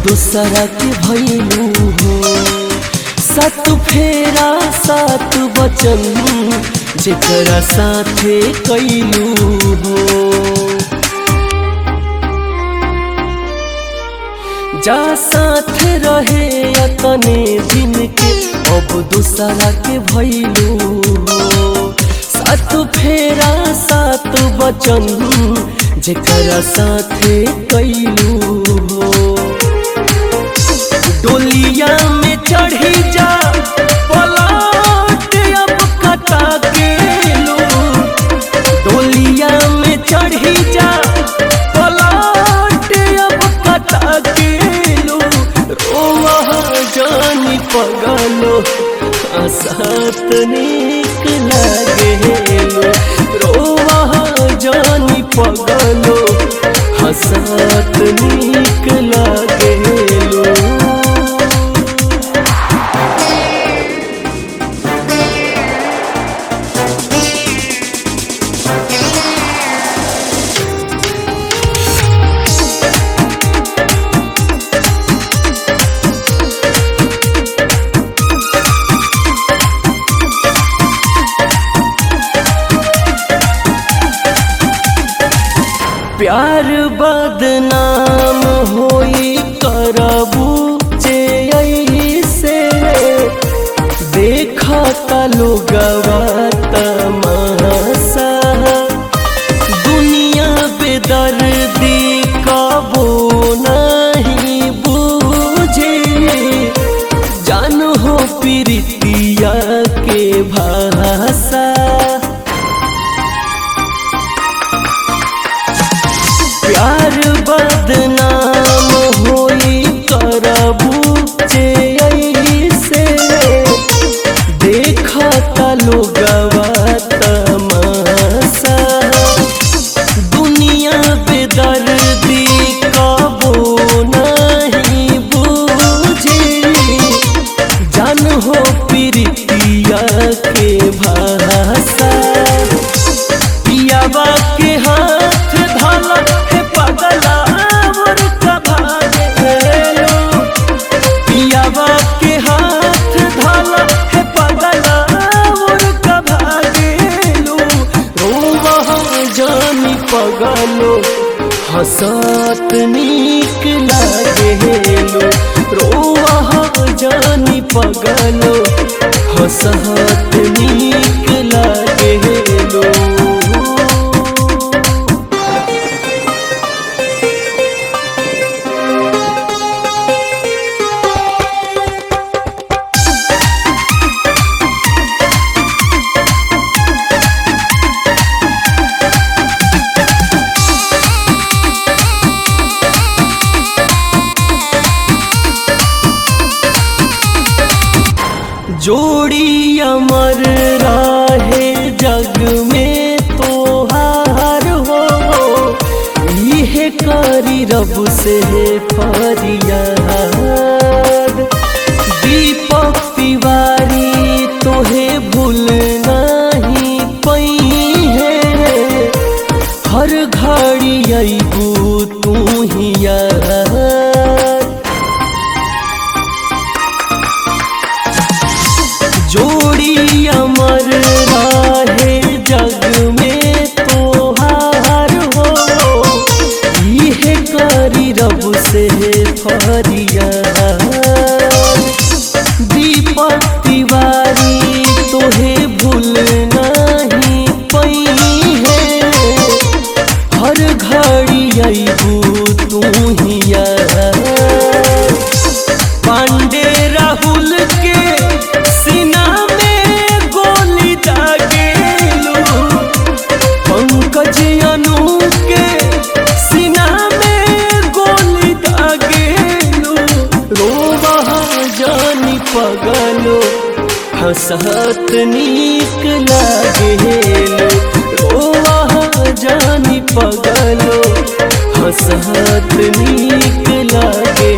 दूसरा के भइलू हो। सात फेरा सात वचन जेकरा साथे कैलू हो। जा साथ रहे तने दिन के अब दूसरा के भइलू हो। सात फेरा सात वचन जेकरा साथे कैलू हो। डोलिया में चढ़ी जा पलट अब कटा के लो। डोलिया में चढ़ी जा पलट अब कटा के लो। रोवा जानी पगलो साथ निक लागेलो। रोवा जानी पगलो साथ निक लागेलो। प्यार बदनाम होई करबू जे से। देखता लोगवा तमाशा दुनिया बेदर्दी कबो नहीं बूझे। जान हो प्रीतिया के भाषा। प्यार बदनाम होई करबू जे से। देखता लोगवा तमाशा दुनिया बेदर्दी कबो नहीं बूझे। जान हो प्रीतिया के भाषा। पियावा के हाथ धाला है पगला और कभागेलो। पियावा के हाथ धाला है पगला और कभागेलो। रोवा जानी पगलो हंसत निक लागेलो। रोवा जानी पगलो हंसत निक लागेलो। जोड़ी अमर राहे जग में तोहार हो। यह करी रब से फरियाद। दीपक तिवारी तोहे भूल नहीं पई है। हर घड़ी अबू तू ही याद। जोड़ी अमर राहे जग में तोहार हो। यह करी रब से फरियाद। दीपक तिवारी तोहे भूल नहीं पई है। हर घड़ी अबू तू ही याद। पांडे राहुल के सीना में गोली दागेलो। पंकज अनु के सीना में गोली दागेलो। रोवा जानी पगलो हंसत निक लागेलो। रोवा जानी पगलो हंसत निक लागे।